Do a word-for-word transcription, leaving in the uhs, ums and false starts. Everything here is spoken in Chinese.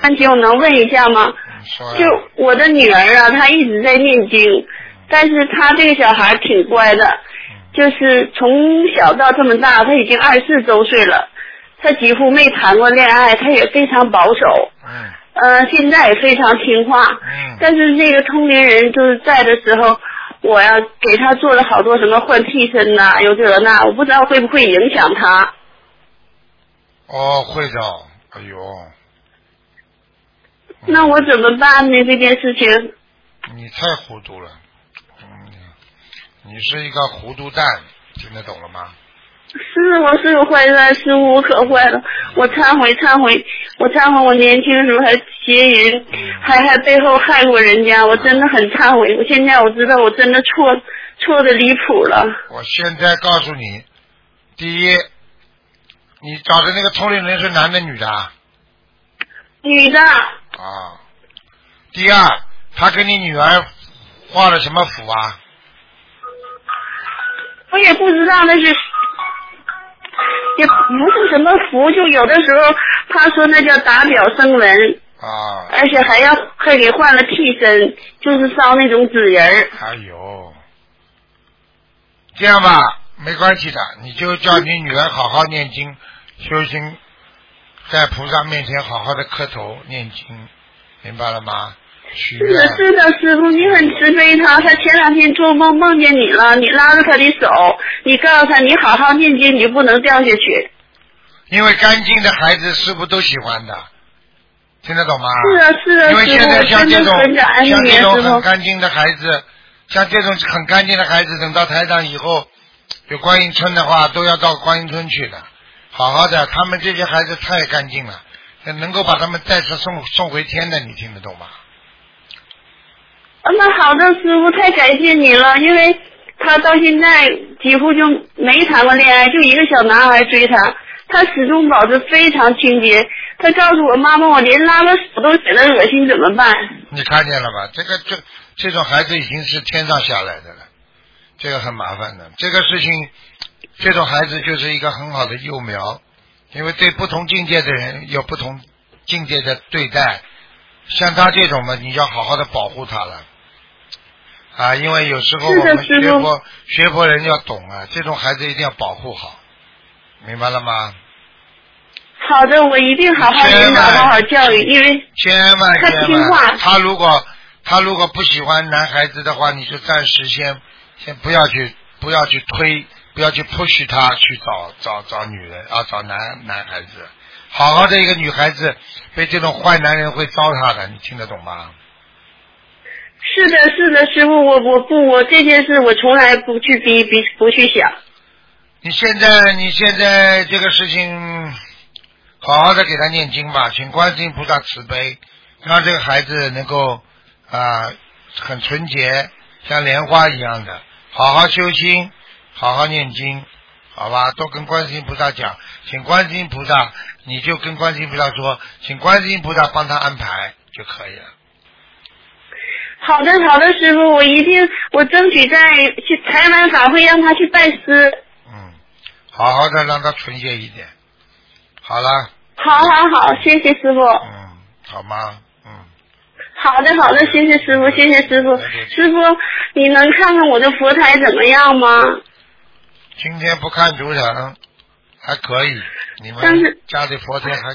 问题我能问一下吗？就我的女儿啊，她一直在念经，但是她这个小孩挺乖的，就是从小到这么大，她已经二十四周岁了，她几乎没谈过恋爱，她也非常保守。 嗯。 呃，现在也非常听话。 嗯。 但是那个通灵人就是在的时候，我要给她做了好多什么换替身呐、有这那，我不知道会不会影响她。 哦，会的。哎呦。 那我怎么办呢？这件事情。 你太糊涂了。嗯。你是一个糊涂蛋，听得懂了吗？ 是，我是个坏蛋，是我可坏了。我忏悔，忏悔，我忏悔，我年轻的时候还邪淫，还还背后害过人家，我真的很忏悔。我现在我知道我真的错错的离谱了。 我现在告诉你，第一，你找的那个通灵人是男的女的？ 女的。 啊。第二，他给你女儿画了什么符啊？ 我也不知道那是。也不是什么符，就有的时候他说那叫打表声文啊， 而且还要还给换了替身，就是烧那种纸人儿。 哎呦，这样吧，没关系的，你就叫你女儿好好念经修心，在菩萨面前好好的磕头念经，明白了吗？ 是的，是的，师傅，你很慈悲他。他前两天做梦梦见你了，你拉着他的手，你告诉他你好好念经，你不能掉下去。 因为干净的孩子师傅都喜欢的，听得懂吗？ 是啊，是啊， 因为现在像这种像这种很干净的孩子，像这种很干净的孩子，等到台长以后有观音村的话，都要到观音村去的。好好的，他们这些孩子太干净了，能够把他们再次送送回天的，你听得懂吗？ 那好的，师傅，太感谢你了，因为他到现在几乎就没谈过恋爱，就一个小男孩追他，他始终保持非常清洁。他告诉我妈妈，我连拉个手都觉得恶心，怎么办？ 你看见了吧？这个这这种孩子已经是天上下来的了，这个很麻烦的。这个事情，这种孩子就是一个很好的幼苗，因为对不同境界的人有不同境界的对待。像他这种嘛，你要好好的保护他了。啊，因为有时候我们学佛学佛人要懂啊，这种孩子一定要保护好，明白了吗？ 好的，我一定好好引导，好好教育，因为千万他听话。 他如果他如果不喜欢男孩子的话，你就暂时先先不要去不要去推，不要去 push 他去找找找女人啊，找男男孩子。好好的一个女孩子被这种坏男人会糟蹋的，你听得懂吗？ 是的，是的，师傅，我我不我这件事我从来不去逼逼不去想。 你现在你现在这个事情，好好的给他念经吧，请观世音菩萨慈悲，让这个孩子能够啊、呃、很纯洁，像莲花一样的，好好修心，好好念经，好吧？都跟观世音菩萨讲，请观世音菩萨，你就跟观世音菩萨说，请观世音菩萨帮他安排就可以了。 好的，好的，师傅，我一定，我争取在去台湾法会让他去拜师。 嗯，好好的让他纯洁一点。好了。 好好好，谢谢师傅。 嗯，好吗？嗯。 好的，好的，谢谢师傅，谢谢师傅。师傅，你能看看我的佛台怎么样吗？ 今天不看图腾，还可以。你们家里佛台还。